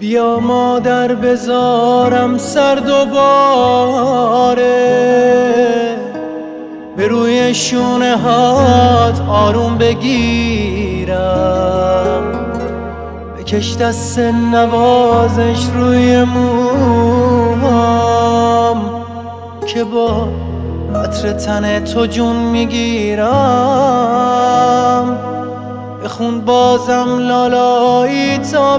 بیا مادر بذارم سر دوباره به روی شونه هات آروم بگیرم، بکش دست نوازش روی موهام که با عطر تن تو جون میگیرم. بخون بازم لالایی تا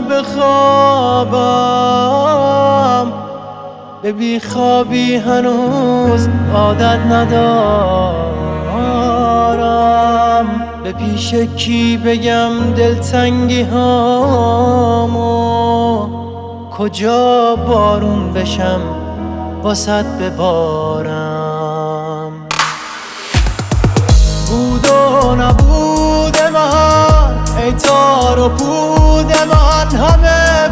بخوابم، به بیخوابی هنوز عادت ندارم. به پیش کی بگم دلتنگی هامو، کجا بارون بشم واسط ببارم. بود و نبود من، ای تار و پود من، همه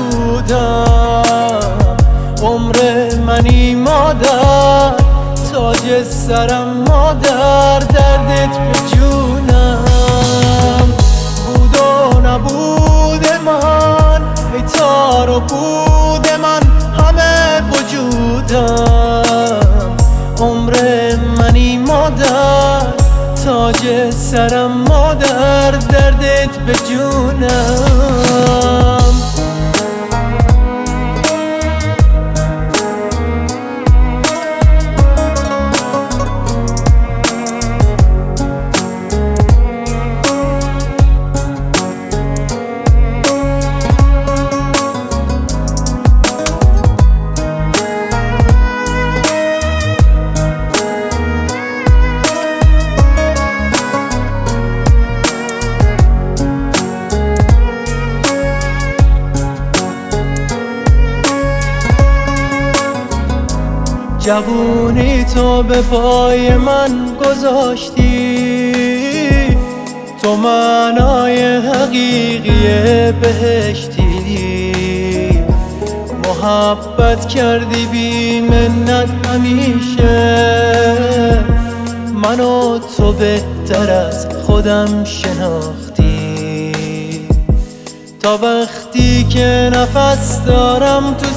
وجودم عمر منی مادر، تاج سرم مادر، دردت به جونم. بود و نبود من، ای تار و پود من، همه وجودم عمر منی مادر، تاج سرم مادر، دردت به جونم. جوونی تو به پای من گذاشتی، تو معنای حقیقی بهشتی. محبت کردی بی منت همیشه، منو تو بهتر از خودم شناختی. تا وقتی که نفس دارم تو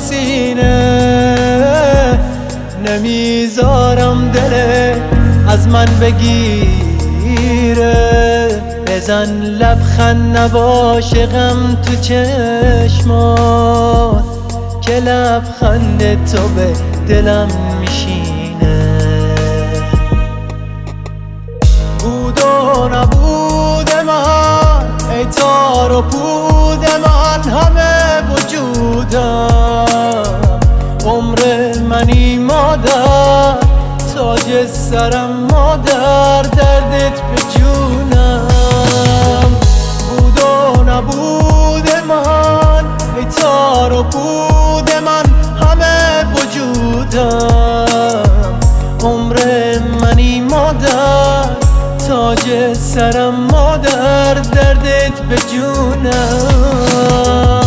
سینه، نمیذارم دلت از من بگیره. بزن لبخند نباشه غم تو چشمات، که لبخند تو به دلم میشینه. بود و نبود من، ای تار و پود من، همه وجودم عمر منی مادر، تاج سرم مادر، دردت به جونم. بود و نبود من، ای تار و پود من، همه وجودم عمر منی مادر، تاج سرم مادر، دردت به جونم.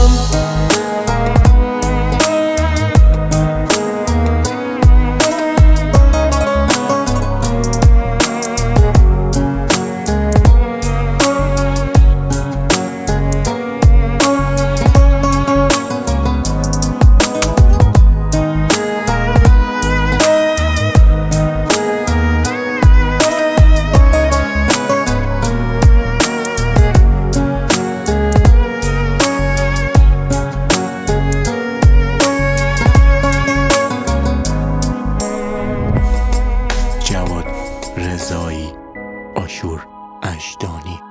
جواد رضایی، آشور اجدانی.